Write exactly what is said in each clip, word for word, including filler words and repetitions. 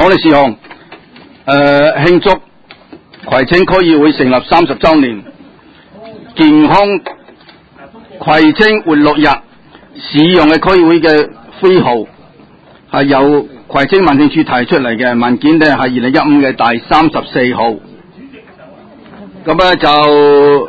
我哋事項，誒慶祝葵青區議會成立三十週年，健康葵青活絡日，使用嘅區議會嘅徽號係由葵青民政處提出嚟嘅文件呢，係二零一五嘅第三十四號。咁咧就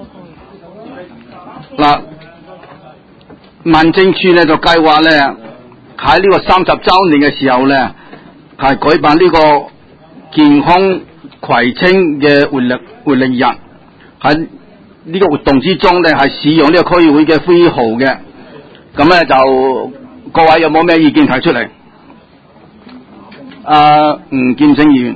嗱，民政處呢就計劃咧喺呢個三十週年嘅時候咧，係舉辦呢個健康葵青嘅活力活力日，喺呢個活動之中咧係使用呢個區議會嘅徽號嘅。咁咧就各位有冇咩意見提出嚟？阿吳劍青議員。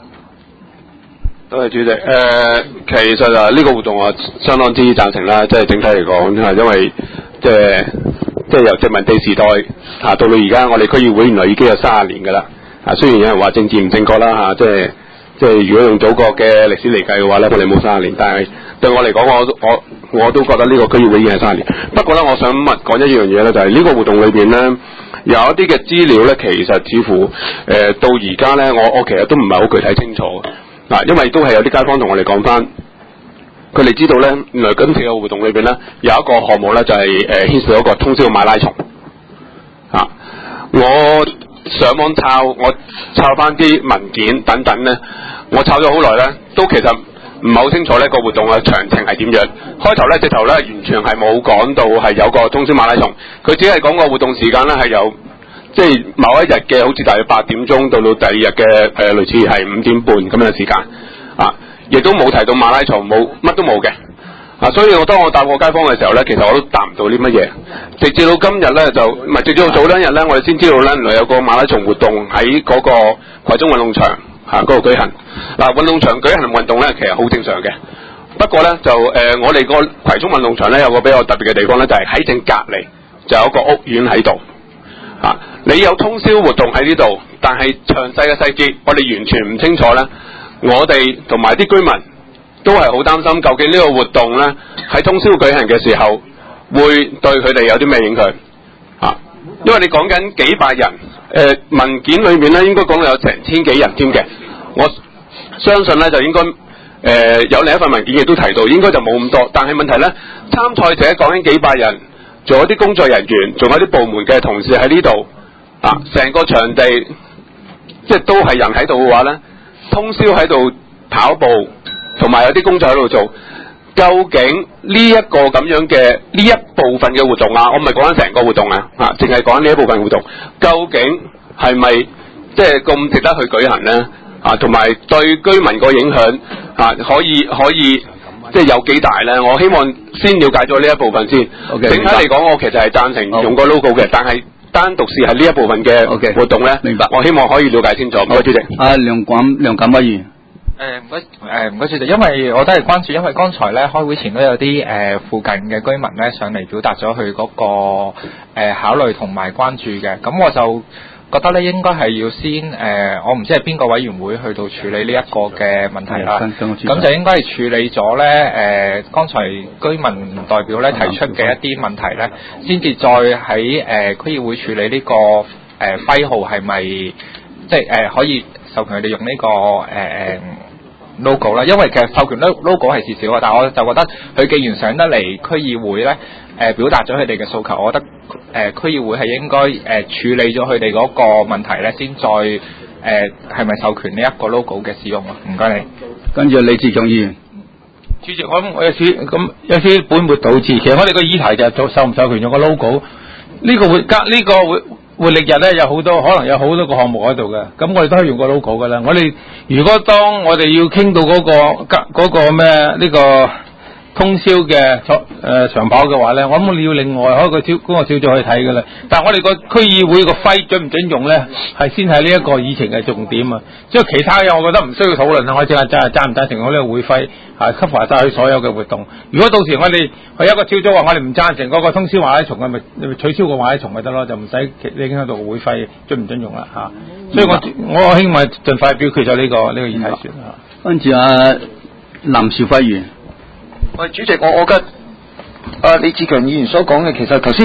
多謝主席。誒、呃，其實啊，呢、這個活動我相當之贊成啦，即係整體嚟講，因為即係即係由殖民地時代啊到到而家，我哋區議會原來已經有三十年㗎啦。啊，雖然有人話政治唔正確啦嚇、啊，即係即係如果用祖國嘅歷史嚟計嘅話咧，我哋冇三十年，但係對我嚟講，我我我都覺得呢個區議會已經係三十年。不過咧，我想問講一樣嘢咧，就係、是、呢個活動裏邊咧，有一啲嘅資料咧，其實似乎誒、呃、到而家咧，我我其實都唔係好具體清楚嗱、啊，因為都係有啲街坊同我哋講翻，佢哋知道咧，原來今次嘅活動裏邊咧有一個項目咧，就係誒牽涉到一個通宵馬拉松啊，我。上網抄，我抄翻啲文件等等咧，我抄咗好耐咧，都其實唔係好清楚呢個活動嘅詳情係點樣。開頭咧直頭咧完全係冇講到係有個通宵馬拉松，佢只係講個活動時間咧係有即係某一日嘅好似大約八點鐘到到第二日嘅誒類似係五點半咁樣嘅時間啊，亦都冇提到馬拉松，冇乜都冇嘅。啊，所以我當我答過街坊嘅時候咧，其實我都答唔到啲乜嘢。直至到今日咧，就唔係直至到早兩日咧，我哋先知道咧，原來有個馬拉松活動喺嗰個葵涌運動場嚇嗰度舉行。嗱、啊，運動場舉行運動咧，其實好正常嘅。不過咧，就誒、呃、我哋個葵涌運動場咧有個比較特別嘅地方咧，就係喺正隔離就有一個屋苑喺度。啊，你有通宵活動喺呢度，但係詳細嘅細節我哋完全唔清楚咧。我哋同埋啲居民都係好擔心，究竟呢個活動咧喺通宵舉行嘅時候，會對佢哋有啲咩影響啊？因為你講緊幾百人，誒、呃、文件裏面咧應該講有成千幾人添嘅，我相信咧就應該誒、呃、有另一份文件亦都提到，應該就冇咁多。但係問題咧，參賽者講緊幾百人，仲有啲工作人員，仲有啲部門嘅同事喺呢度啊，成個場地即係都係人喺度嘅話咧，通宵喺度跑步。同埋有啲工作喺度做，究竟呢一個咁樣嘅呢一部分嘅活動啊，我唔係講緊成個活動啊，啊，淨係講緊呢一部分活動，究竟係咪即係咁值得去舉行咧？啊，同埋對居民個影響啊，可以可以即係有幾大咧？我希望先了解咗呢一部分先。Okay, 整體嚟講，我其實係贊成用個 logo 嘅，但係單獨是係呢一部分嘅活動咧。明白。我希望可以了解清楚。唔該，主席。啊，梁錦梁錦威議員。 誒唔該誒唔該主席，因為我都係關注，因為剛才咧開會前都有啲誒、呃、附近嘅居民咧上嚟表達咗佢嗰個誒、呃、考慮同埋關注嘅，咁我就覺得咧應該係要先誒、呃，我唔知係邊個委員會去到處理呢一個嘅問題啦，咁就應該係處理咗咧誒剛才居民代表咧提出嘅一啲問題咧，先至再喺誒、呃、區議會處理呢、這個誒徽、呃、號係咪即係誒、呃、可以授權佢哋用呢、這個誒誒。呃 logo 啦，因為其實授權 logo 係事少啊，但係我就覺得佢既然上得嚟區議會咧，誒、呃、表達咗佢哋嘅訴求，我覺得誒、呃、區議會係應該誒、呃、處理咗佢哋嗰個問題咧，先再誒係咪授權呢一個 logo 嘅使用啊？唔該你。 跟住李志強議員， 主席，我我有少咁有啲本末倒置，其實我哋個議題就係做授唔授權用個 logo，呢個會加呢個會。活力日咧有好多可能有好多個項目喺度嘅，咁我哋都係用個 logo 噶啦。我哋如果當我哋要傾到嗰、嗰個嗰、嗰個咩呢、呢個通宵嘅誒長跑嘅話咧，我諗你要另外開個小工作小組去睇噶啦。但係我哋個區議會個徽準唔準用咧，係先係呢一個議程嘅重點啊。即係其他嘢，我覺得唔需要討論啊。我淨係真係贊唔贊成我呢個會徽係 cover 晒佢所有嘅活動。如果到時我哋去一個小組話我哋唔贊成嗰個通宵馬拉松嘅，咪咪取消個馬拉松咪得咯，就唔使影響到會徽準唔準用啦嚇。所以我我希望盡快表決咗呢、呢個呢、呢個議題算嚇。 跟住啊，林兆輝議員。 喂，主席，我我覺得啊李志強議員所講嘅，其實頭先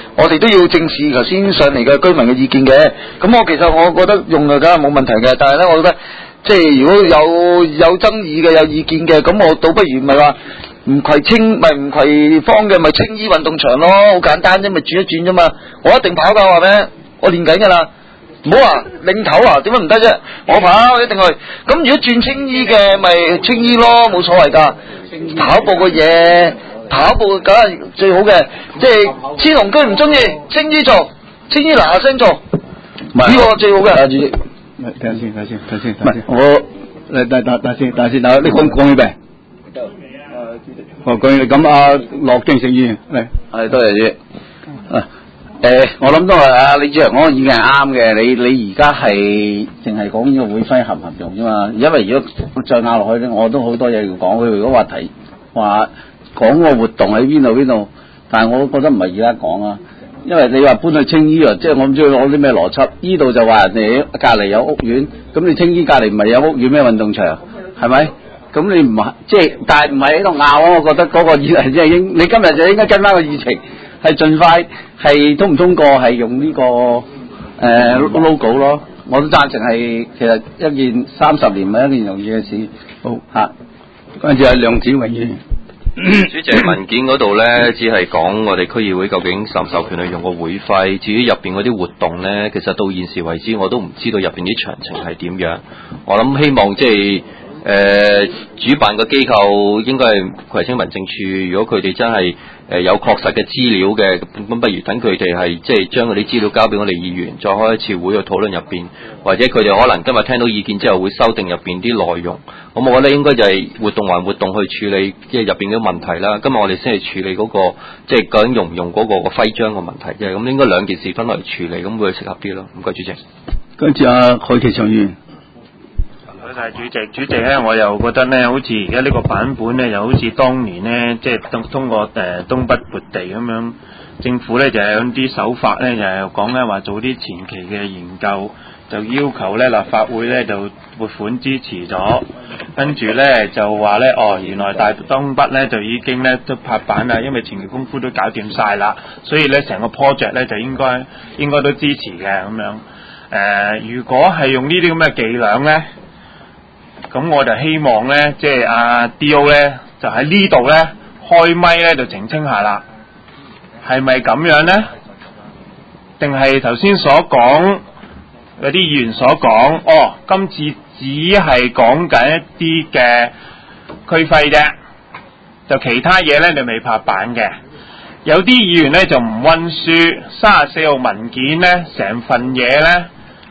我哋都要正視頭先上嚟嘅居民嘅意見嘅。咁我其實我覺得用就梗係冇問題嘅，但係咧，我覺得即係如果有有爭議嘅、有意見嘅，咁我倒不如咪話唔葵青咪唔葵芳嘅咪青衣運動場咯，好簡單啫，咪轉一轉啫嘛。我一定跑㗎，話咩？我練緊㗎啦。唔好話領頭啊，點解唔得啫？我跑一定去。咁如果轉青衣嘅，咪青衣咯，冇所謂㗎。跑步嘅嘢，跑步梗係最好嘅。即係千龍居唔中意，青衣做，青衣嗱嗱聲做，呢個最好嘅。主席， 唔係，等先，等先，等先，等先。我嚟，等等等先，等先，等你講講起未？哦，講咁啊，樂敬誠議員嚟。 係，多謝主席。啊。誒、呃，我諗都係啊，李主席講嘅意見係啱嘅。你你而家係淨係講呢個會徽合唔合用啫嘛？因為如果再拗落去咧，我都好多嘢要講。佢如果話題話講個活動喺邊度邊度，但係我覺得唔係而家講啊。因為你話搬去青衣啊，即係我唔知佢攞啲咩邏輯。呢度就話人哋隔離有屋苑，咁你青衣隔離唔係有屋苑咩運動場？係咪？咁你唔係即係，但係唔係喺度拗啊？我覺得嗰個議題即係應，你今日就應該跟翻個議程。係盡快係通唔通過係用呢、這個誒、呃、logo 咯，我都贊成係其實一件三十年唔係一件容易嘅事。好嚇，跟住係梁子榮議員。 主席文件嗰度咧，只係講我哋區議會究竟授唔授權去用個會徽。至於入邊嗰啲活動咧，其實到現時為止我都唔知道入邊啲詳情係點樣。我諗希望即係誒主辦嘅機構應該係葵青民政處，如果佢哋真係誒有確實嘅資料嘅，咁不如等佢哋係即係將嗰啲資料交俾我哋議員，再開一次會去討論入邊，或者佢哋可能今日聽到意見之後會修訂入邊啲內容。咁我覺得應該就係活動還活動去處理即係入邊嘅問題啦。今日我哋先係處理嗰、那個即係究竟用唔用嗰個個徽章嘅問題啫。咁應該兩件事分落嚟處理，咁會適合啲咯。唔該主席。 跟住阿海琪常議員。 多謝主席，主席咧，我又覺得咧，好似而家呢個版本咧，又好似當年咧，即係通通過誒、呃、東北撥地咁樣，政府咧就有啲手法咧，就係講咧話做啲前期嘅研究，就要求咧立法會咧就撥款支持咗，跟住咧就話咧，哦，原來大東北咧就已經咧都拍板啦，因為前期功夫都搞掂晒啦，所以咧成個 project 咧就應該應該都支持嘅咁樣。誒、呃，如果係用呢啲咁嘅伎倆咧，咁我就希望咧，即係阿 D O 咧，就喺呢度咧開咪咧就澄清下啦，係咪咁樣咧？定係頭先所講有啲議員所講，哦，今次只係講緊一啲嘅區徽啫，就其他嘢咧就未拍板嘅。有啲議員咧就唔溫書，三十四號文件咧成份嘢咧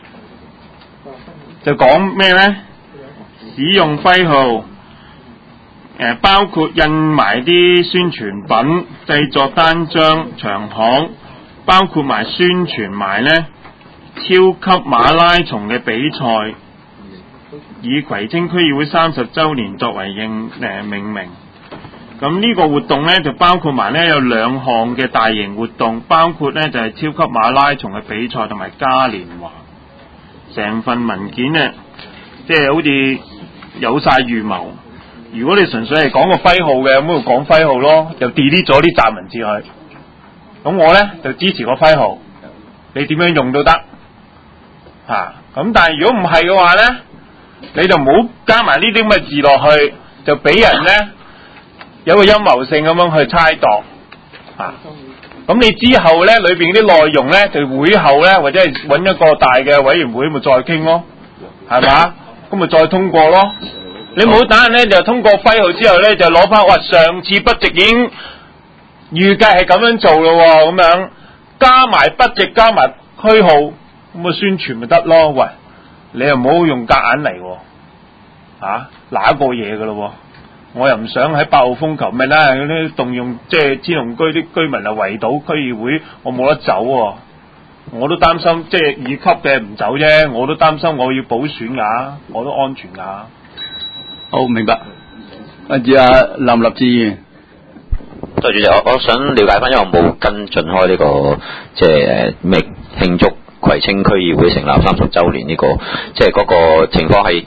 就講咩咧？使用徽號，誒包括印埋啲宣傳品、製作單張、長巷，包括埋宣傳埋咧超級馬拉松嘅比賽，以葵青區議會三十週年作為認誒命名。咁呢個活動咧就包括埋咧有兩項嘅大型活動，包括咧就係、是、超級馬拉松嘅比賽同埋嘉年華。成份文件咧，即係好似有晒預謀。如果你純粹係講個徽號嘅，咁就講徽號咯，就 delete 咗啲雜文字去。咁我咧就支持個徽號，你點樣用都得嚇。咁、啊、但係如果唔係嘅話咧，你就唔好加埋呢啲咁嘅字落去，就俾人咧有個陰謀性咁樣去猜度嚇。咁、啊、你之後咧裏邊啲內容咧，就會後咧或者係揾一個大嘅委員會咪再傾咯，係嘛？咁咪再通過咯。你冇打人咧，就通過徽號之後咧，就攞翻話上次筆直已經預計係咁樣做咯，咁樣加埋筆直加埋區號，咁啊宣傳咪得咯。喂，你又唔好用夾硬嚟，吓嗱一個嘢噶咯。我又唔想喺八號風球咩啦，嗰啲動用即係天龍居啲居民啊圍堵區議會，我冇得走，我都擔心即係二級嘅唔走啫，我都擔心我要補選噶，我都安全噶。 好，明白。跟住阿林立志議員， 對主席，我我想了解翻，因為我冇跟進開呢、這個即係咩慶祝葵青區議會成立三十週年呢、這個，即係嗰個情況係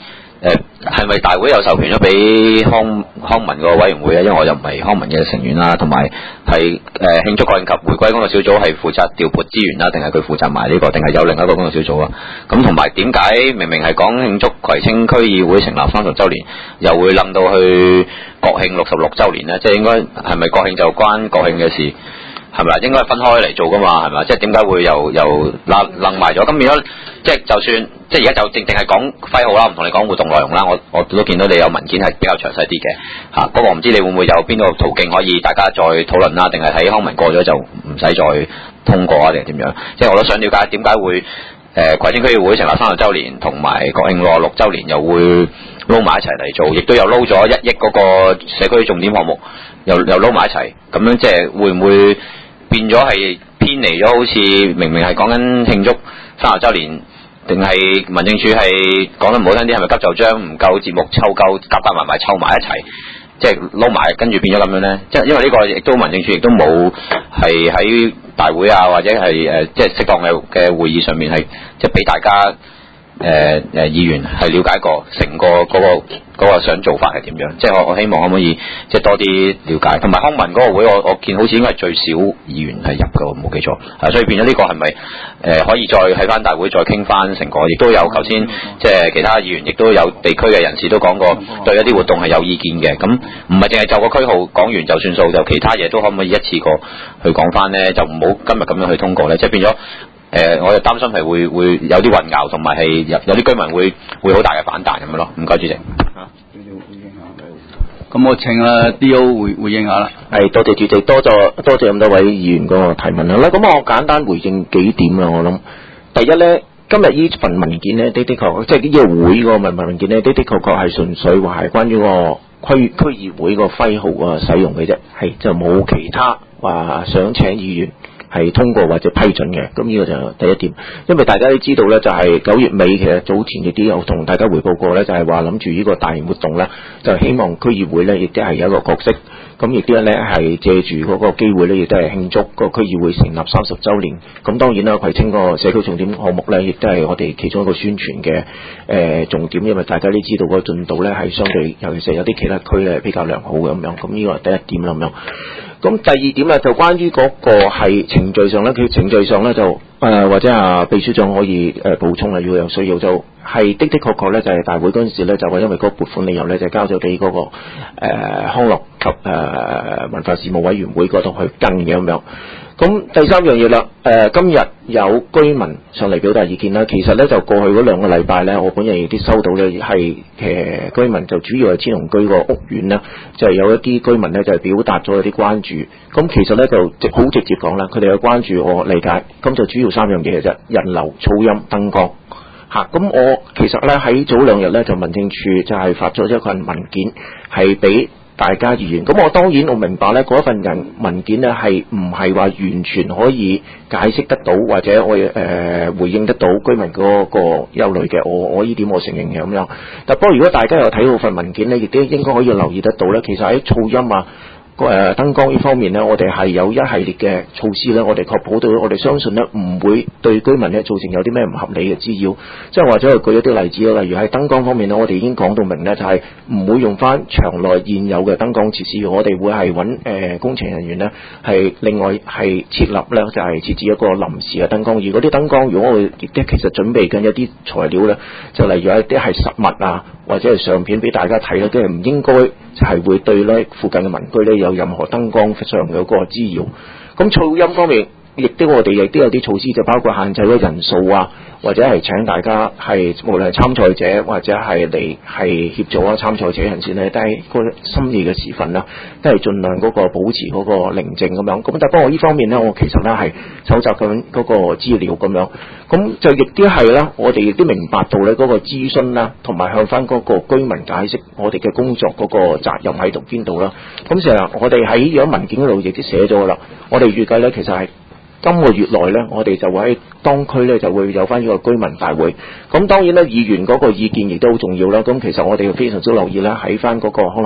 誒係咪大會有授權咗俾康康文個委員會啊？因為我又唔係康文嘅成員啦，同埋係誒慶祝國慶及回歸工作小組係負責調撥資源啦，定係佢負責埋呢、這個，定係有另一個工作小組啊？咁同埋點解明明係講慶祝葵青區議會成立三十週年，又會諗到去國慶六十六週年咧？即係應該係咪國慶就關國慶嘅事？係咪應該係分開嚟做噶嘛？係咪？即係點解會又又攬攬埋咗？咁變咗即係就算即係而家就正正係講徽號啦，唔同你講活動內容啦。我我都見到你有文件係比較詳細啲嘅嚇。不過我唔知你會唔會有邊個途徑可以大家再討論啦？定係喺康文過咗就唔使再通過啊？定係點樣？即係我都想了解點解會誒、呃、葵青區議會成立三十週年同埋國慶六十六週年又會撈埋一齊嚟做，亦都有撈咗一億嗰個社區重點項目，又又撈埋一齊，咁樣即係會唔會變咗係偏離咗？好似明明係講緊慶祝三十週年，定係民政處係講得唔好聽啲，係咪急就章唔夠節目湊夠夾夾埋埋湊埋一齊，即係撈埋跟住變咗咁樣咧？即係因為呢個亦都民政處亦都冇係喺大會啊，或者係誒、呃、即係適當嘅嘅會議上面係即係俾大家。誒誒、呃，議員係了解過成個嗰、那個嗰、那個想做法係點樣？即係我我希望可唔可以即係多啲了解，同埋康文嗰個會，我我見好似應該係最少議員係入嘅，我冇記錯。啊，所以變咗呢個係咪誒可以再喺翻大會再傾翻成個？亦都有頭先即係其他議員，亦都有地區嘅人士都講過，對一啲活動係有意見嘅。咁唔係淨係就個區號講完就算數，就其他嘢都可唔可以一次過去講翻咧？就唔好今日咁樣去通過咧，即係變咗。誒、呃，我就擔心係會會有啲混淆，同埋係有有啲居民會會好大嘅反彈咁樣咯。唔該，主席。嚇， 咁我請啊 D O 回回應下啦。 係，多謝主席，多謝多謝咁多位議員嗰個提問啦。咁我簡單回應幾點啦。我諗第一咧，今日呢份文件咧，的的確即係呢個會個文文件咧，的的確確係純粹話係關於個區區議會個徽號啊使用嘅啫，係就冇其他話想請議員係通過或者批准嘅。咁呢個就第一點，因為大家都知道咧，就係九月尾其實早前亦都有同大家回報過咧，就係話諗住呢個大型活動咧，就希望區議會咧亦都係有一個角色，咁亦都咧係借住嗰個機會咧，亦都係慶祝個區議會成立三十週年。咁當然啦，葵青個社區重點項目咧，亦都係我哋其中一個宣傳嘅誒重點，因為大家都知道個進度咧係相對，尤其是有啲其他區咧比較良好嘅咁樣。咁呢個係第一點啦咁樣。咁第二點咧，就關於嗰個係程序上咧，佢程序上咧就誒、呃、或者啊秘書長可以誒、呃、補充啦，如果有需要就係的的確確咧，就係、是、大會嗰陣時咧，就話因為嗰個撥款理由咧，就交咗俾嗰個誒、呃、康樂及誒、呃、文化事務委員會嗰度去跟嘅咁樣。咁第三樣嘢啦，誒、呃、今日有居民上嚟表達意見啦。其實咧就過去嗰兩個禮拜咧，我本人亦都收到咧係誒居民就主要係千龍居個屋苑啦，就係、是、有一啲居民咧就係、是、表達咗一啲關注。咁其實咧就直好直接講啦，佢哋嘅關注我理解，咁就主要三樣嘢嘅啫，人流、噪音、燈光嚇。咁我其實咧喺早兩日咧就民政處就係發咗一份文件係俾大家議員。咁我當然我明白咧，嗰一份人文件咧係唔係話完全可以解釋得到或者我誒、呃、回應得到居民嗰個憂慮嘅。我我呢點我承認嘅咁樣。但不過如果大家有睇到份文件咧，亦都應該可以留意得到咧。其實喺噪音啊、誒、呃、燈光呢方面咧，我哋係有一系列嘅措施咧，我哋確保到我哋相信咧唔會對居民咧造成有啲咩唔合理嘅滋擾。即係或者係舉一啲例子啦，例如喺燈光方面咧，我哋已經講到明咧，就係、是、唔會用翻場內現有嘅燈光設施，我哋會係揾誒工程人員咧係另外係設立咧，就係、是、設置一個臨時嘅燈光。而嗰啲燈光，如果我哋亦都其實準備緊一啲材料咧，就例如一啲係實物啊，或者係相片俾大家睇咧，即係唔應該就係會對咧附近嘅民居咧有任何燈光上嘅嗰個滋擾。咁噪音方面，亦都我哋亦都有啲措施，就包括限制嗰人數啊，或者係請大家係無論係參賽者或者係嚟係協助啊參賽者人士咧，都係個深夜嘅時分啦，都係盡量嗰個保持嗰個寧靜咁樣。咁但係不過呢方面咧，我其實咧係搜集緊嗰個資料咁樣，咁就亦都係啦，我哋亦都明白到咧嗰個諮詢啦，同埋向翻嗰個居民解釋我哋嘅工作嗰個責任喺度邊度啦。咁成日我哋喺有文件嗰度亦都寫咗啦，我哋預計咧其實係今個月內咧，我哋就會喺當區咧就會有翻呢個居民大會。咁當然咧，議員嗰個意見亦都好重要啦。咁其實我哋非常之留意咧，喺翻嗰個可能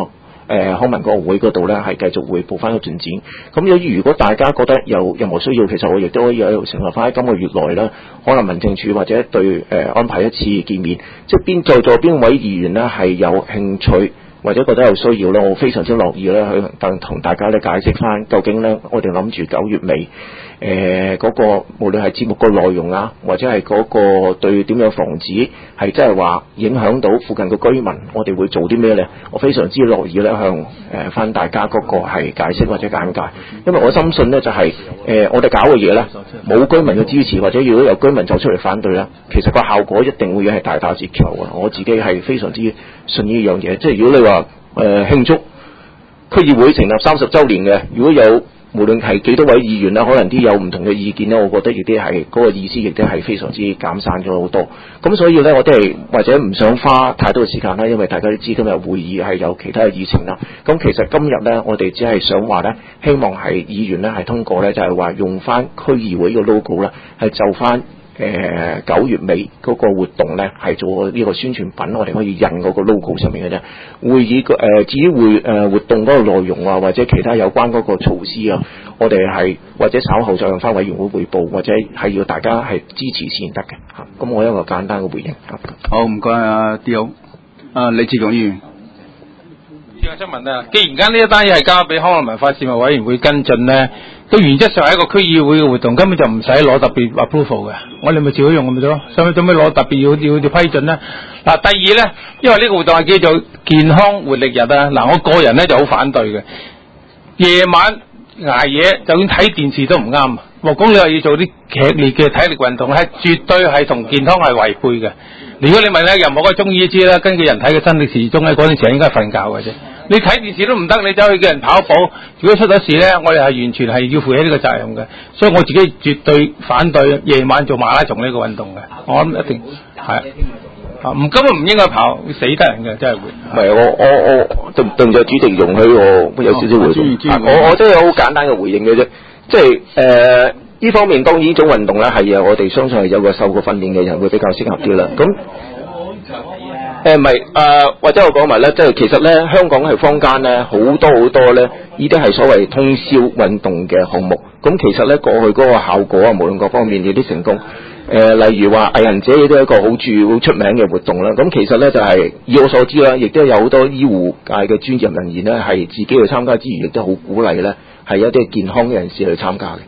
誒康文嗰個會嗰度咧係繼續會報翻個進展。咁有如果大家覺得有任何需要，其實我亦都可以喺度承諾翻喺今個月內啦，可能民政處或者對誒、呃、安排一次見面，即係邊在座邊位議員咧係有興趣或者覺得有需要咧，我非常之樂意咧去同同大家咧解釋翻究竟咧我哋諗住九月尾誒嗰個無論係節目個內容啊，或者係嗰個對點樣防止係即係話影響到附近嘅居民，我哋會做啲咩咧？我非常之樂意咧向誒翻、呃、大家嗰個係解釋或者簡介，因為我深信咧就係、是、誒、呃、我哋搞嘅嘢咧冇居民嘅支持，或者如果有居民走出嚟反對咧，其實個效果一定會係大打折扣啊！我自己係非常之信呢樣嘢，即係如果你話誒慶祝區議會成立三十週年嘅，如果有無論係幾多位議員啦，可能啲有唔同嘅意見咧，我覺得亦都係嗰個意思，亦都係非常之減散咗好多。咁所以咧，我都係或者唔想花太多嘅時間啦，因為大家都知今日會議係有其他嘅議程啦。咁其實今日咧，我哋只係想話咧，希望係議員咧係通過咧，就係話用翻區議會嘅 logo 啦，係就翻。誒九、呃、月尾嗰個活動咧，係做呢個宣傳品，我哋可以印嗰個 logo 上面嘅啫。會議個誒、呃、至於會誒、呃、活動嗰個內容啊，或者其他有關嗰個措施啊，我哋係或者稍後再向翻委員會彙報，或者係要大家係支持先得嘅嚇。咁我一個簡單嘅回應。 好，唔該啊 D O， 啊李志強議員。 我想問啊，既然間呢一單嘢係交俾康樂文化事務委員會跟進咧，都原則上係一個區議會嘅活動，根本就唔使攞特別 approval 嘅，我哋咪照用咁咪得咯，使唔使做咩攞特別要要要批准咧？嗱，第二咧，因為呢個活動係叫做健康活力日啊，嗱，我個人咧就好反對嘅，夜晚捱夜，就算睇電視都唔啱。莫講你話要做啲劇烈嘅體力運動，係絕對係同健康係違背嘅。如果你問咧，任何個中醫知啦，根據人體嘅生理時鐘咧，嗰陣時應該係瞓覺嘅啫。你睇電視都唔得，你走去叫人跑步，如果出咗事咧，我哋係完全係要負起呢個責任嘅。所以我自己絕對反對夜晚做馬拉松呢個運動嘅。我諗一定係啊，唔根本唔應該跑，會死得人嘅，真係會。 唔係我我我對對唔住主席容許我有少少回應。啊、我我真係好簡單嘅回應嘅啫，即係誒呢方面當然呢種運動咧係啊，我哋相信係有個受過訓練嘅人會比較適合啲啦。咁。誒唔係誒，或者我講埋咧，即係其實咧，香港係坊間咧好多好多咧，呢啲係所謂通宵運動嘅項目。咁其實咧過去嗰個效果啊，無論各方面有啲成功。誒、呃，例如話藝人者亦都係一個好著好出名嘅活動啦。咁其實咧就係、是、以我所知啦，亦都有好多醫護界嘅專業人員咧，係自己去參加之餘，亦都好鼓勵咧，係一啲健康嘅人士去參加嘅。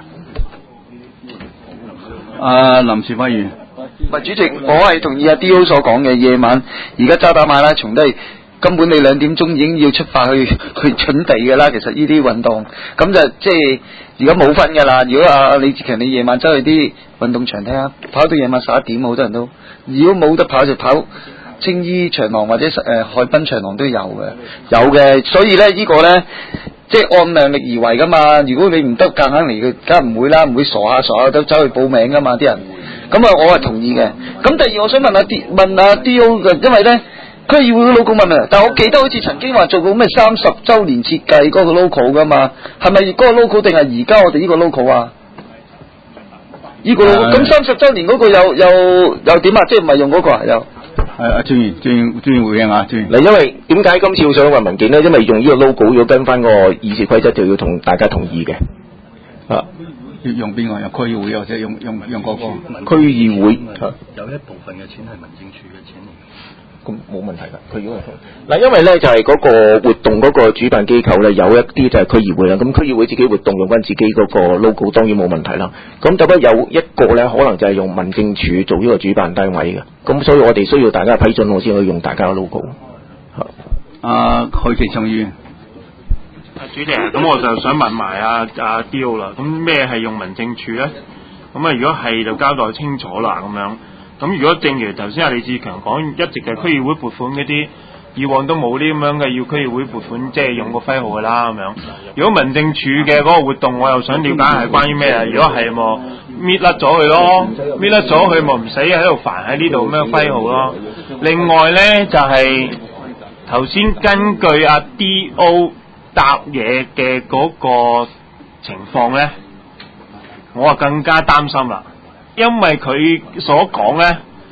啊，林士輝議員。 唔係主席，我係同意阿 D O 所講嘅，夜晚而家渣打馬拉松都係根本你兩點鐘已經要出發去去準備㗎啦。其實呢啲運動咁就即係而家冇分㗎啦。如果阿李志強你夜晚走去啲運動場睇下，跑到夜晚十一點好多人都，如果冇得跑就跑青衣長廊或者誒、呃、海濱長廊都有嘅，有嘅。所以咧呢、呢個咧即係按量力而為㗎嘛。如果你唔得夾硬嚟嘅，梗係唔會啦，唔會傻下傻下都走去報名㗎嘛啲人。咁啊，我係同意嘅。咁第二，我想問下 D 問下 D O 嘅，因為咧區議會嘅 logo 問啊，但係我記得好似曾經話做過咩三十週年設計嗰個 logo 噶嘛，係咪嗰個 logo 定係而家我哋呢個 logo 啊？呢、呢個 logo 咁三十週年嗰個又又又點啊？即係唔係用嗰個啊？又係阿專員專專員回應啊，專員。 嗱，因為點解今次我想問文件咧？因為用呢個 logo 要跟翻個議事規則，就要同大家同意嘅。啊。 用邊個？用區議會或者用用用嗰個區議會？ 有一部分嘅錢係民政處嘅錢嚟。 咁冇問題㗎，區議會。嗱，因為咧就係、是、嗰個活動嗰個主辦機構咧，有一啲就係區議會啦。咁區議會自己活動用翻自己嗰個 logo，當然冇問題啦。咁就不有一個咧，可能就係用民政處做呢個主辦單位嘅。咁所以我哋需要大家批准，我先可以用大家嘅 logo。 啊，許其昌議員。 主席，咁我就想問埋阿阿 D O 啦，咁咩係用民政處咧？咁啊，如果係就交代清楚啦，咁樣。咁如果正如頭先阿李志強講，一直嘅區議會撥款嗰啲，以往都冇啲咁樣嘅要區議會撥款，即係用個徽號㗎啦，咁樣。如果民政處嘅嗰個活動，我又想了解係關於咩啊？如果係咪搣甩咗佢咯，搣甩咗佢咪唔使喺度煩喺呢度咁樣徽號咯。另外咧就係頭先根據阿 D O。答嘢嘅嗰個情況呢，我啊更加擔心啦，因為佢所講呢，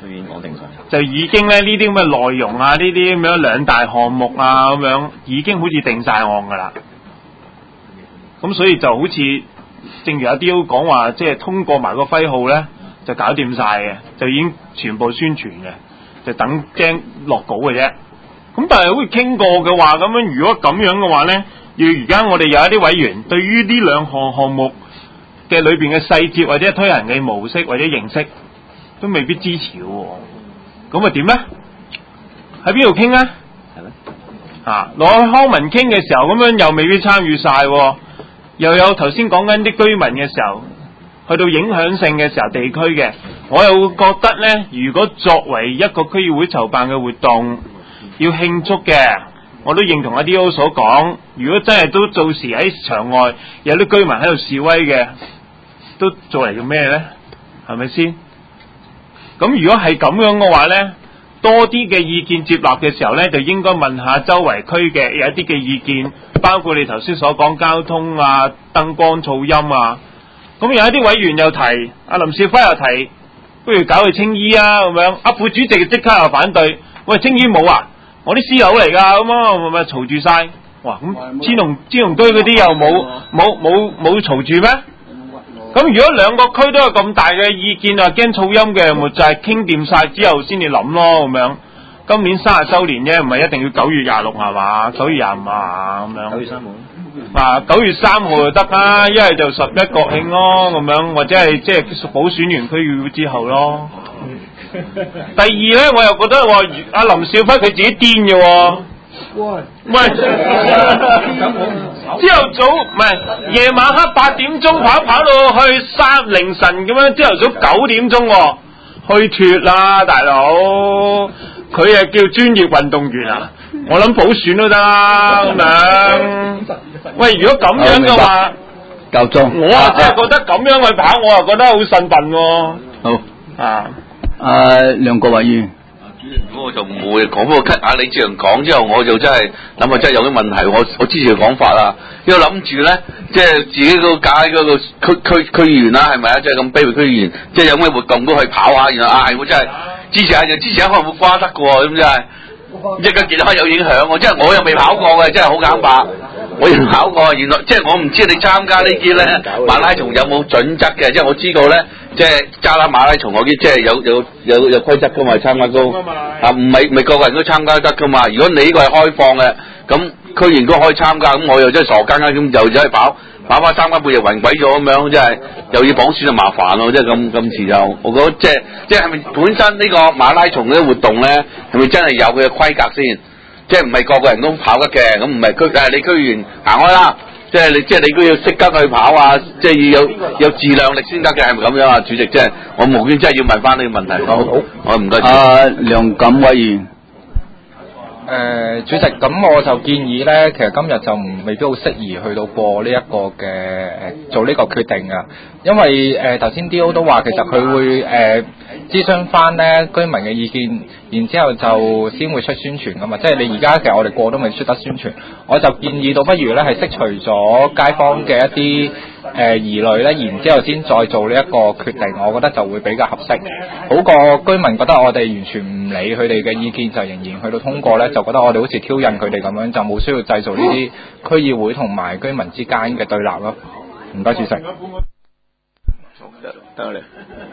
都已經講定晒， 就已經咧呢啲咁嘅內容啊，呢啲咁樣兩大項目啊咁樣已經好似定晒案㗎啦。咁所以就好似正如阿 D O 講話，即係通過埋個徽號咧，就搞掂晒嘅，就已經全部宣傳嘅，就等驚落稿嘅啫。咁但係好似傾過嘅話，咁樣如果咁樣嘅話咧，要而家我哋有一啲委員對於呢兩項項目嘅裏邊嘅細節或者推行嘅模式或者形式，都未必支持喎。咁啊點咧？喺邊度傾咧？係咧。啊，攞去康文傾嘅時候，咁樣又未必參與晒喎。又有頭先講緊啲居民嘅時候，去到影響性嘅時候，地區嘅，我又會覺得呢，如果作為一個區議會籌辦嘅活動，要慶祝嘅，我都認同阿 D O 所講，如果真係都到時喺場外有啲居民喺度示威嘅，都做嚟做咩呢？係咪先？咁如果係咁樣嘅話呢，多啲嘅意見接納嘅時候呢，就應該問下周圍區嘅有一啲嘅意見，包括你頭先所講交通啊、燈光、噪音啊。咁有一啲委員又提，阿林少輝又提，不如搞去青衣啊咁樣。阿副主席即刻又反對，喂，青衣冇啊，我啲私樓嚟㗎，咁啊咪咪嘈住晒。哇，咁千龍千龍居嗰啲又冇冇冇冇嘈住咩？咁如果兩個區都有咁大嘅意見啊，驚噪音嘅，咪就係傾掂晒之後先至諗咯，咁樣。今年三十週年啫，唔係一定要九月廿六係嘛？九月廿五啊咁樣。九月三號。啊，九月三號就得啦，一係就十一國慶咯，咁樣，或者係即係補選完區議會之後咯。第二咧，我又覺得話阿林少輝佢自己癲嘅喎。喂，朝頭早唔係夜晚黑八點鐘跑跑到去三凌晨咁樣，朝頭早九點鐘喎，去脱啦大佬，佢係叫專業運動員啊，我諗補選都得啦咁樣。喂，如果咁樣嘅話， 夠鐘， 我啊真係覺得咁樣去跑，我啊覺得好慎笨喎。 好啊， 啊梁國委員。 咁我就唔會講，不過 cut 下李志陽講之後，我就真係諗下真係有啲問題。我我支持佢講法啦，因為諗住咧，即係自己個解嗰個區區區議員啦，係咪啊？即係咁卑微區議員，即係有咩活動都可以跑下。然後啊，係我真係支持下就支持下，可能會瓜得嘅喎，咁真係一間健康有影響喎。即係我又未跑過嘅，真係好簡白。我又跑過，原來即係我唔知你參加呢啲咧馬拉松有冇準則嘅，即係我知道咧，即係揸啦馬拉松嗰啲即係有有有有規則噶嘛，參加都啊唔係唔係個個人都參加得噶嘛。如果你呢個係開放嘅，咁區議員都可以參加，咁我又真係傻更更咁又走去跑，跑翻三間半日暈鬼咗咁樣，即係又要綁選就麻煩咯，即係咁咁遲就，我覺得即係即係係咪本身呢個馬拉松呢啲活動咧，係咪真係有佢嘅規格先？即係唔係個個人都跑得嘅，咁唔係區誒你區議員行開啦，即係你即係你都要識得去跑啊，即係要有有自量力先得嘅，係咪咁樣啊？主席，即係我無端真係要問翻呢個問題。好，好，我唔該。 阿梁錦委員。 誒、呃、主席，咁我就建議咧，其實今日就唔未必好適宜去到過呢一個嘅誒、呃、做呢個決定啊，因為誒頭先 D O 都話其實佢會誒、呃、諮詢翻咧居民嘅意見，然之後就先會出宣傳噶嘛，即係你而家其實我哋過都未出得宣傳，我就建議到不如咧係釋除咗街坊嘅一啲誒、呃、疑慮咧，然之後先再做呢一個決定，我覺得就會比較合適，好過居民覺得我哋完全唔理佢哋嘅意見就仍然去到通過咧。就覺得我哋好似挑釁佢哋咁樣，就冇需要製造呢啲區議會同埋居民之間嘅對立咯。唔該，主席。 得你。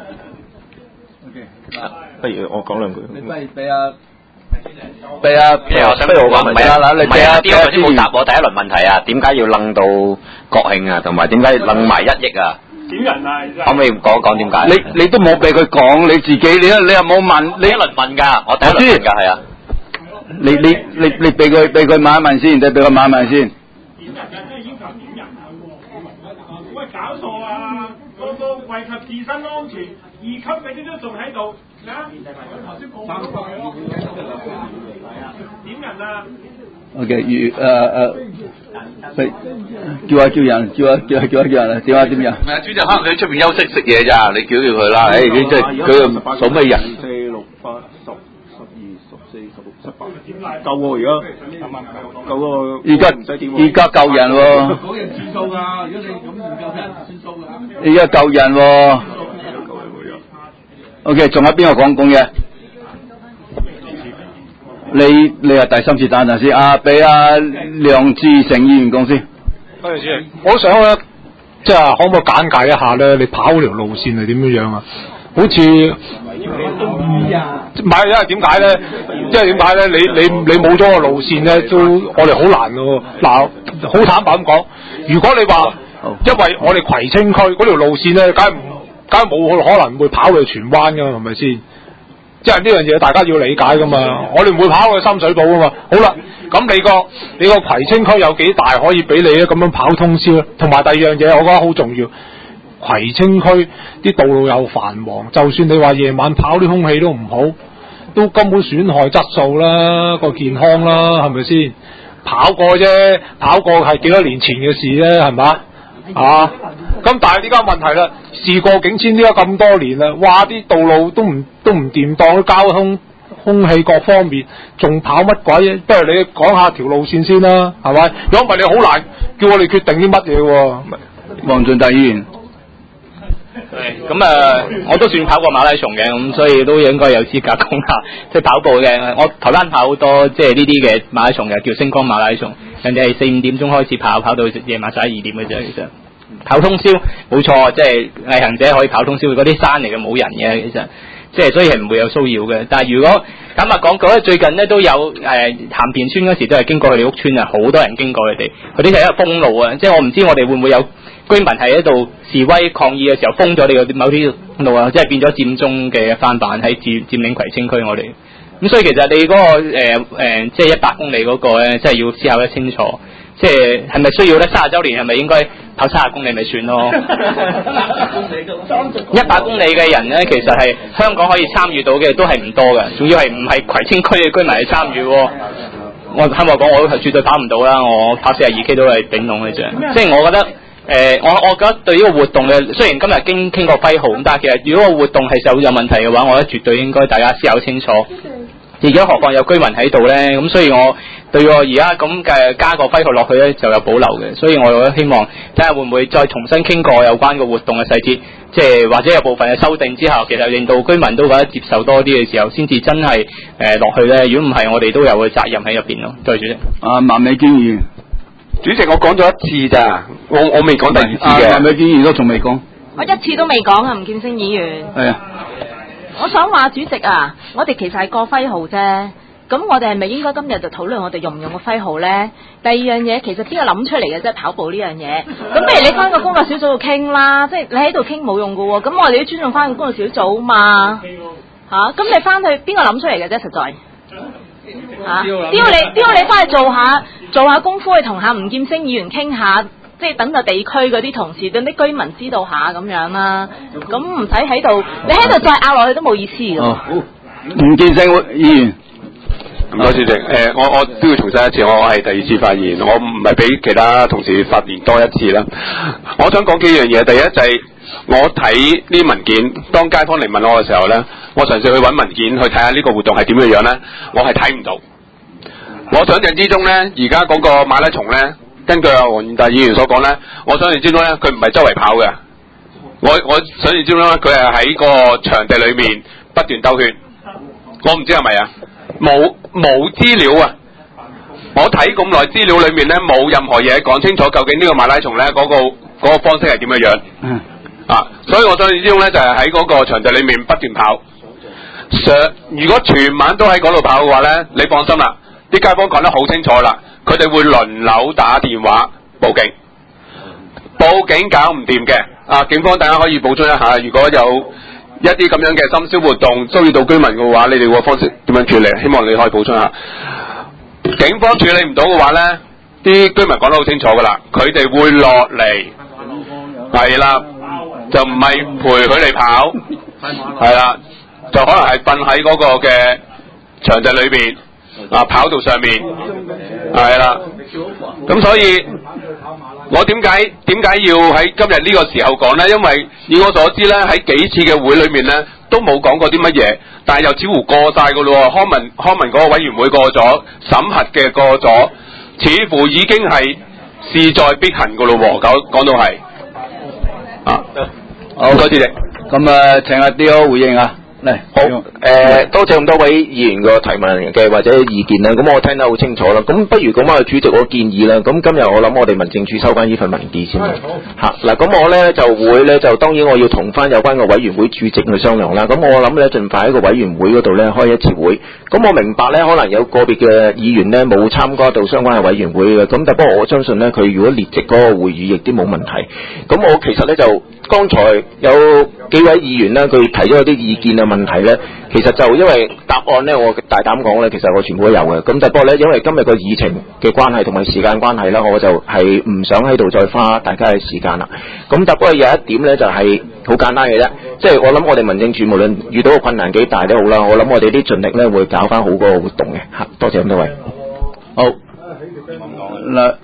不如我講兩句。 你不如俾阿俾阿不如我想不如我講唔係啊， 啦，你唔係啊，啲頭先冇答我第一輪問題啊，點解要楞到國慶啊，同埋點解楞埋一億啊？ 點人啊？ 可唔可以講講點解？ 你你都冇俾佢講，你自己你你又冇問，你第一輪問㗎，我第一輪問㗎，係啊。 你你你你俾佢俾佢問一問先，你俾佢問一問先。 點人啊？即係要求點人啊？喂，搞錯啊！個個惠及自身安全，二級嗰啲都仲喺度，咩啊？頭先講過係咯。點人啊 ？OK，如誒誒，叫下叫人，叫下叫下叫下叫人，點啊點樣？ 唔係啊，主席可能佢喺出邊休息食嘢咋，你叫叫佢啦。誒，你即係佢又數咩人？ 四六八十。四十六七八夠喎，而家夠喎， 而家而家夠人喎。 嗰人算數㗎，如果你咁唔夠人算數㗎。 而家夠人喎。 OK， 仲有邊個講講嘢？你你係第三次打陣先，啊，俾阿梁志成議員講先。 多謝主席，我想咧，即係可唔可以簡介一下咧？你跑嗰條路線係點樣樣啊？好似唔係，因為點解咧？即係點解咧？你你你冇咗個路線咧，都我哋好難咯。嗱，好坦白咁講，如果你話，因為我哋葵青區嗰條路線咧，梗係唔梗係冇可能會跑去荃灣噶嘛，係咪先？即係呢樣嘢大家要理解噶嘛，我哋唔會跑去深水埗噶嘛。好啦，咁你個你個葵青區有幾大可以俾你咧咁樣跑通宵咧？同埋第二樣嘢，我覺得好重要。葵青區啲道路又繁忙，就算你話夜晚跑啲空氣都唔好，都根本損害質素啦，個健康啦，係咪先？跑過啫，跑過係幾多年前嘅事啫，係咪？啊！咁但係呢家問題啦，事過境遷，呢家咁多年啦，哇！啲道路都唔都唔掂當，交通、空氣各方面，仲跑乜鬼嘢？不如你講下條路線先啦，係咪？如果唔係你好難叫我哋決定啲乜嘢喎。 黃俊達議員。 係咁啊！我都算跑過馬拉松嘅，咁所以都應該有資格講下即係跑步嘅。我台灣跑好多即係呢啲嘅馬拉松嘅，叫星光馬拉松。人哋係四五點鐘開始跑，跑到夜晚十一二點嘅啫。其實跑通宵冇錯，即係毅行者可以跑通宵。嗰啲山嚟嘅冇人嘅，其實即係所以係唔會有騷擾嘅。但係如果坦白講，嗰最近咧都有誒鹹田村嗰時都係經過佢哋屋村啊，好多人經過佢哋，佢啲就係一個封路啊。即係我唔知我哋會唔會有居民喺度示威抗議嘅時候封咗你個某啲路啊，即係變咗佔中嘅翻版喺佔佔領葵青區我哋。咁所以其實你嗰、那個誒、呃、即係一百公里嗰個咧，即係要思考得清楚，即係係咪需要咧？三十週年係咪應該跑三十公里咪算咯？一百公里嘅人咧，其實係香港可以參與到嘅都係唔多嘅，仲要係唔係葵青區嘅居民去參與喎。我坦白講，我係絕對跑唔到啦，我跑四十二 K 都係頂籠嘅啫。即係我覺得。誒、呃，我我覺得對呢個活動嘅，雖然今日經傾過揮毫，但係其實如果個活動係有有問題嘅話，我覺得絕對應該大家思考清楚。而家何況有居民喺度咧，咁所以我對我而家咁嘅加個揮毫落去咧就有保留嘅，所以我覺得希望睇下會唔會再重新傾過有關個活動嘅細節，即係或者有部分嘅修訂之後，其實令到居民都覺得接受多啲嘅時候，先至真係誒落去咧。如果唔係，我哋都有個責任喺入邊咯。對住先。 啊，萬美娟議員。 主席，我講咗一次咋，我我未講第二次嘅。 萬美娟議員都仲未講。 我一次都未講啊，吳劍星議員。 係啊。 我想話主席啊，我哋其實係過揮毫啫。咁我哋係咪應該今日就討論我哋用唔用個揮毫咧？第二樣嘢，其實邊個諗出嚟嘅啫？跑步呢樣嘢。咁不如你翻個工作小組度傾啦，即係你喺度傾冇用噶喎。咁我哋都尊重翻個工作小組嘛。吓、啊，咁你翻去邊個諗出嚟嘅啫？實在。吓、啊，只要你只要你翻去做下做下功夫，去同下吳劍星議員傾下，即係等個地區嗰啲同事，等啲居民知道下咁樣啦。咁唔使喺度，你喺度再拗落去都冇意思嘅。 哦，吳劍星議員。 唔該，主席。誒、呃，我我都要重申一次，我係第二次發言，我唔係比其他同事發言多一次啦。我想講幾樣嘢，第一就係、是、我睇呢文件，當街坊嚟問我嘅時候咧，我嘗試去揾文件去睇下呢個活動係點樣樣咧，我係睇唔到。我想象之中咧，而家嗰個馬拉松咧，根據阿黃元達議員所講咧，我想象之中咧，佢唔係周圍跑嘅。我我想象之中咧，佢係喺個場地裏面不斷兜圈。我唔知係咪啊？冇冇資料啊！我睇咁耐資料裏面咧，冇任何嘢講清楚究竟呢個馬拉松咧嗰、嗰個嗰、嗰個方式係點樣樣。嗯。啊，所以我想象之中咧就係喺嗰個場地裏面不斷跑。上如果全晚都喺嗰度跑嘅話咧，你放心啦，啲街坊講得好清楚啦，佢哋會輪流打電話報警。報警搞唔掂嘅，啊，警方大家可以補充一下，如果有一啲咁樣嘅深宵活動騷擾到居民嘅話，你哋個方式點樣處理？希望你可以補充下。警方處理唔到嘅話呢，啲居民講得好清楚噶啦，佢哋會落嚟，係啦，就唔係陪佢哋跑，係啦，就可能係瞓喺嗰個嘅場地裏邊啊，跑道上面，係啦，咁所以。我點解點解要喺今日呢個時候講呢？因為以我所知呢，喺幾次嘅會裏面呢，都冇講過啲乜嘢，但係又似乎過晒噶咯。康文康文嗰個委員會過咗，審核嘅過咗，似乎已經係勢在必行噶咯。講講到係啊，好，多謝你。 咁啊，請阿 D O 回應啊。 嚟好誒、呃，多謝咁多位議員個提問嘅或者意見啦。咁我聽得好清楚啦。咁不如咁啊，主席我建議啦。咁今日我諗我哋民政處收翻呢份文件先啦。嚇嗱，咁我咧就會咧就當然我要同翻有關嘅委員會主席去商量啦。咁我諗咧盡快喺個委員會嗰度咧開一次會。咁我明白咧，可能有個別嘅議員咧冇參加到相關嘅委員會嘅。咁但不過我相信咧，佢如果列席嗰個會議亦都冇問題。咁我其實咧就剛才有幾位議員咧，佢提咗一啲意見啊問題咧，其實就因為答案咧，我大膽講咧，其實我全部都有嘅。咁但不過咧，因為今日個議程嘅關係同埋時間關係啦，我就係唔想喺度再花大家嘅時間啦。咁但不過有一點咧，就係好簡單嘅啫，即係我諗我哋民政處無論遇到個困難幾大都好啦，我諗我哋啲盡力咧會搞翻好嗰個活動嘅嚇。多謝咁多位。 好，嗱，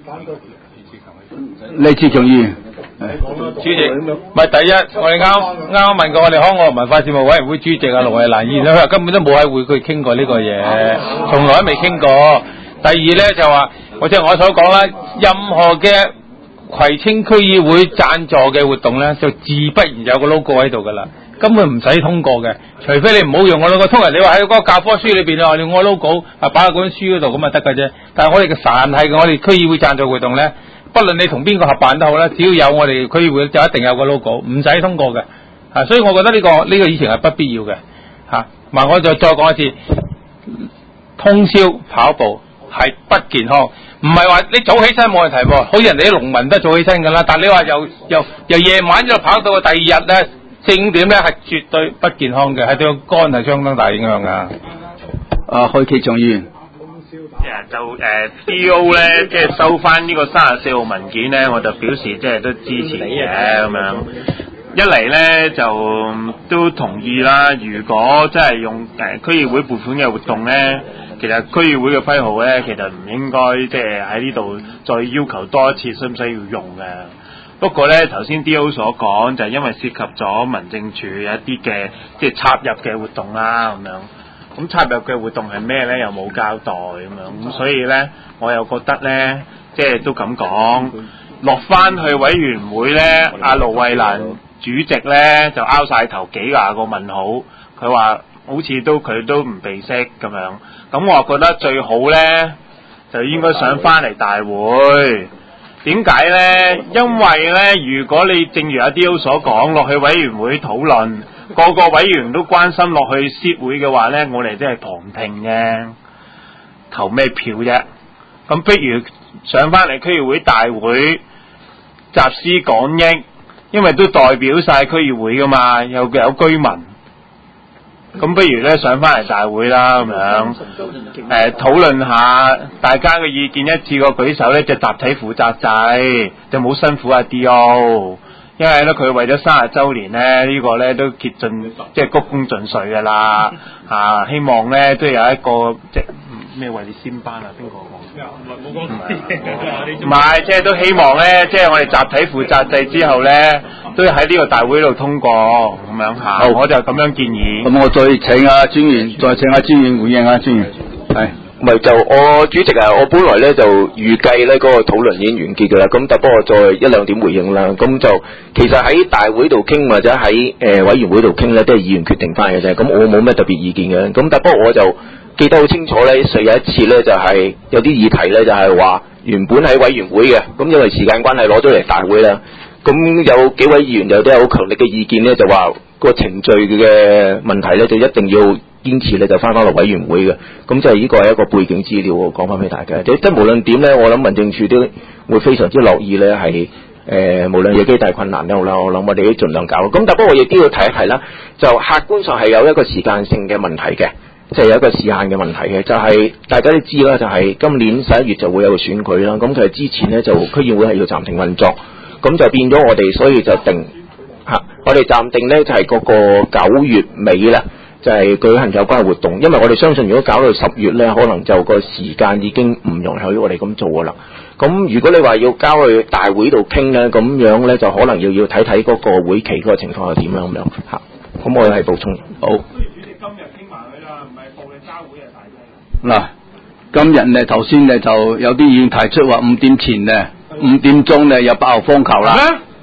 李志強議員。 主席，唔係第一，我哋啱啱問過我哋康樂文化事務委員會主席啊盧慧蘭議員咧，佢話根本都冇喺會區傾過呢個嘢，從來都未傾過。第二咧就話，我即係我所講啦，任何嘅葵青區議會贊助嘅活動咧，就自不然有個 logo 喺度噶啦，根本唔使通過嘅，除非你唔好用我 logo。通常你話喺嗰個教科書裏邊啊，用我 logo 啊擺喺嗰本書嗰度咁啊得㗎啫。但係我哋嘅凡係我哋區議會贊助活動咧，不論你同邊個合辦都好啦，只要有我哋區議會就一定有個 logo， 唔使通過嘅。啊，所以我覺得呢、這個呢、這個議程係不必要嘅。嚇、啊，嗱我就再講一次，通宵跑步係不健康，唔係話你早起身冇問題喎，好似人哋啲農民都早起身㗎啦。但係你話由由由夜晚一路跑到第二日咧四五點咧，係絕對不健康嘅，係對個肝係相當大影響㗎。啊， 開啟仲議員。 就誒、呃、D O 咧，即係收翻呢個三十四號文件咧，我就表示即係都支持嘅咁樣。一嚟咧就都同意啦，如果真係用誒、呃、區議會撥款嘅活動咧，其實區議會嘅徽號咧，其實唔應該即係喺呢度再要求多一次，需唔需要用嘅？不過咧，頭先 D O 所講就係因為涉及咗民政處有一啲嘅即係插入嘅活動啦咁樣。咁插入嘅活動係咩咧？又冇交代咁樣，咁所以咧，我又覺得咧，即係都咁講，落翻去委員會咧，阿盧慧蘭主席咧就拗晒頭幾廿個問號，佢話好似都佢都唔備識咁樣，咁我覺得最好咧就應該上翻嚟大會。點解咧？因為咧，如果你正如阿 D O 所講，落去委員會討論。個個委員都關心落去協會嘅話呢，我哋真係旁聽嘅，投咩票啫？咁不如上翻嚟區議會大會集思廣益，因為都代表晒區議會噶嘛，有有居民。咁不如呢，上翻嚟大會啦，咁樣誒討論下大家嘅意見，一次過舉手呢，就集體負責制，就冇辛苦阿 D O。因為咧，佢為咗三十週年咧，呢、這個咧都竭盡即係鞠躬盡瘁㗎啦，啊！希望咧都有一個即係咩為你先班啊？邊個講？冇講。唔係，即係都希望咧，即係我哋集體負責制之後咧，都喺呢個大會度通過咁樣嚇。好，我就咁樣建議。 咁我再請阿專員，再請阿專員回應啊，專員係。 唔係就我主席啊，我本來咧就預計咧嗰個討論已經完結㗎啦，咁但不過再一兩點回應啦。咁就其實喺大會度傾或者喺誒、呃、委員會度傾咧，都係議員決定翻嘅啫。咁我冇咩特別意見嘅。咁但不過我就記得好清楚咧，上有一次咧就係、是、有啲議題咧就係、是、話原本喺委員會嘅，咁因為時間關係攞咗嚟大會啦。咁有幾位議員有啲好強烈嘅意見咧，就話個程序嘅問題咧就一定要堅持咧就翻返落委員會嘅，咁就係呢個係一個背景資料，我講翻俾大家。即係無論點咧，我諗民政處都會非常之樂意咧，係誒、呃、無論有幾大困難都好啦，我諗我哋都盡量搞。咁但不過我亦都要提一提啦，就客觀上係有一個時間性嘅問題嘅，即係有一個時限嘅問題嘅，就係、是、大家都知啦，就係今年十一月就會有個選舉啦。咁其實之前咧就區議會係要暫停運作，咁就變咗我哋，所以就定嚇、啊，我哋暫定咧就係嗰個九月尾啦。就係舉行有關嘅活動，因為我哋相信如果搞到十月咧，可能就個時間已經唔容許我哋咁做噶啦。咁如果你話要交去大會度傾咧，咁樣咧就可能要要睇睇嗰個會期嗰個情況係點樣咁樣嚇。咁我哋係補充好。今日傾埋佢啦，唔係報你交會啊大嗱，今日咧頭先咧就有啲議員提出話五點前咧，五點鐘咧有八號風球啦。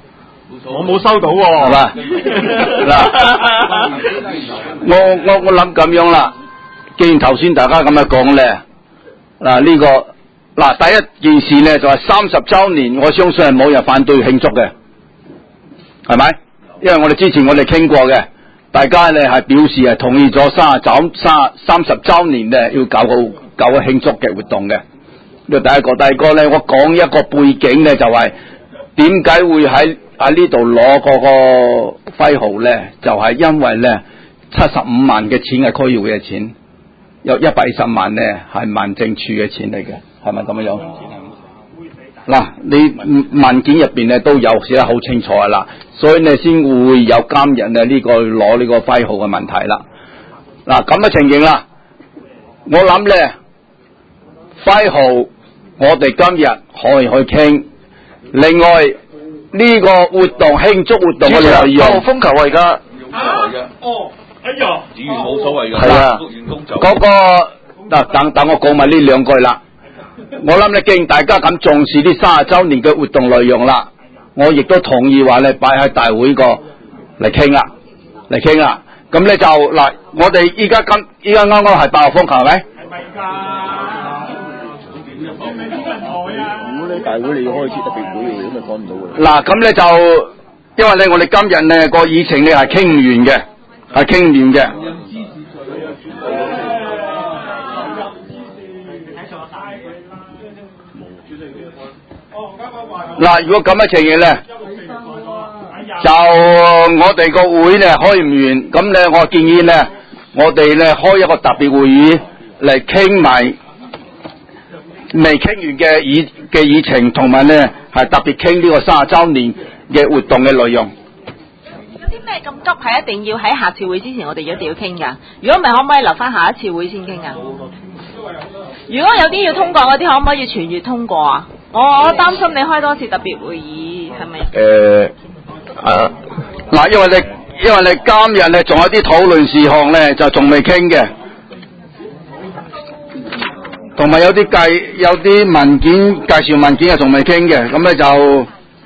我冇收到喎、 係嘛？嗱，我我我諗咁樣啦。既然頭先大家咁樣講咧，嗱呢個嗱第一件事咧就係三十週年，我相信係冇人反對慶祝嘅，係咪？因為我哋之前我哋傾過嘅，大家咧係表示係同意咗三十週三三十週年咧要搞個搞個慶祝嘅活動嘅。呢個第一個，第二個咧，我講一個背景咧，就係點解會喺喺呢度攞嗰個徽號咧？就係、是、因為咧七十五萬嘅錢係區議會嘅錢，有一百二十萬咧係民政處嘅錢嚟嘅，係咪咁樣？嗱，你文件入邊咧都有寫得好清楚啦，所以咧先會有今日咧呢個攞呢個徽號嘅問題啦。嗱咁嘅情形啦，我諗咧徽號我哋今日可以去傾。另外呢、這個活動慶祝活動我哋又要風球啊而家。 哦，哎呀， 議員冇所謂㗎， 係啊， 員工就嗰、那個嗱等等我講埋呢兩句啦。我諗咧，既然大家咁重視呢三十週年嘅活動內容啦，我亦都同意話咧擺喺大會個嚟傾啦，嚟傾啦。咁咧就嗱，我哋依家今依家啱啱係八號風球係咪？ 係咪㗎？ 如果你大會你要開設特別會嘅，咁咪講唔到嘅。 嗱，咁咧就因為咧，我哋今日咧個議程咧係傾唔完嘅，係傾唔完嘅。嗱，如果咁嘅情形咧，就我哋個會咧開唔完，咁咧我建議咧，我哋咧開一個特別會議嚟傾埋未傾完嘅議嘅議程，同埋咧係特別傾呢個三十週年嘅活動嘅內容。 有啲咩咁急係一定要喺下次會之前我哋一定要傾㗎？如果唔係，可唔可以留翻下一次會先傾啊？如果有啲要通過嗰啲，可唔可以全月通過啊？我我擔心你開多次特別會議係咪？ 誒啊嗱，因為你因為你今日咧仲有啲討論事項咧，就仲未傾嘅，同埋有啲計有啲文件介紹文件又仲未傾嘅，咁咧就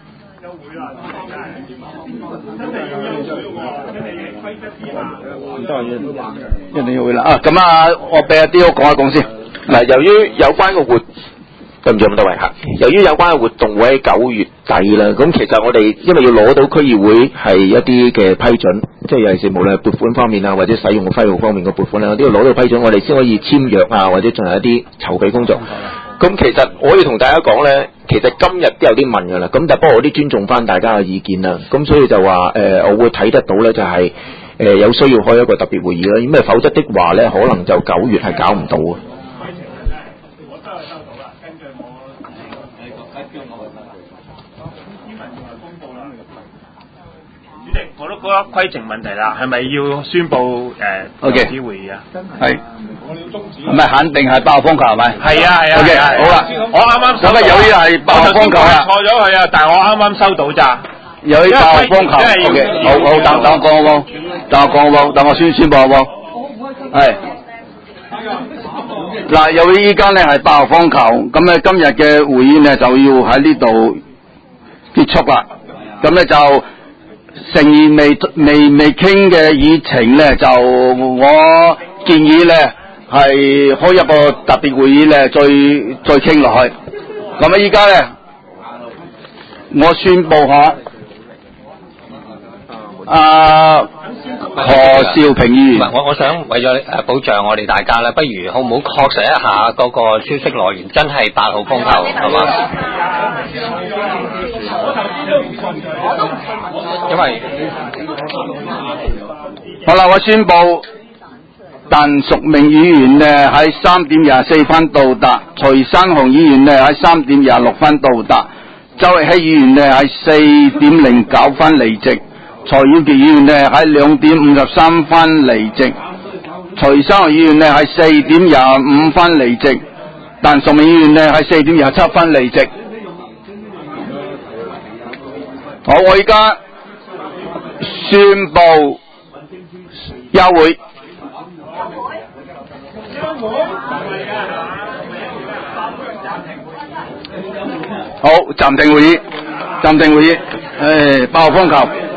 一定要會啦啊！咁啊，我俾阿啲我講一講先。 嗱，由於有關嘅活對唔住咁多位嚇，由於有關嘅活動會喺九月底啦，咁其實我哋因為要攞到區議會係一啲嘅批准，即係尤其是無論係撥款方面啊，或者使用嘅徽號方面嘅撥款啦，都要攞到批准，我哋先可以簽約啊，或者進行一啲籌備工作。咁其實我要同大家講咧，其實今日都有啲問㗎啦，咁但不過我啲尊重翻大家嘅意見啦，咁所以就話誒、呃，我會睇得到咧，就係、是、誒、呃、有需要開一個特別會議啦，因為否則的話咧，可能就九月係搞唔到啊。 我都覺得規程問題啦，係咪要宣布誒停止會議啊？ 係，係咪肯定係八號風球係咪？ 係啊係啊。 O K，好啦， 我啱啱收到。 咁啊，由於係八號風球啊， 錯咗佢啊，但係我啱啱收到咋。 由於八號風球 ，O K，好好等等我講好冇？等我講好冇？等我宣宣佈好冇？係。嗱，由於依家咧係八號風球，咁咧今日嘅會議咧就要喺呢度結束啦。咁咧就。誠意未未未傾嘅議程咧，就我建議咧係開一個特別會議咧，再再傾落去。咁啊，依家咧，我宣佈下，啊何兆平議員， 唔係我我想為咗誒保障我哋大家咧，不如好唔好確實一下嗰個消息來源真係八號風球係嘛？因為好啦，我宣佈鄧淑明議員呢喺三點廿四分到達，徐生雄議員呢喺三點廿六分到達，周奕希議員呢喺四點零九分離席。蔡耀傑議員呢喺兩點五十三分離席，徐生雄議員呢喺四點廿五分離席，鄧淑明議員呢喺四點廿七分離席。好，我而家宣布休會。好，暫停會議，暫停會議。 誒，八號風球。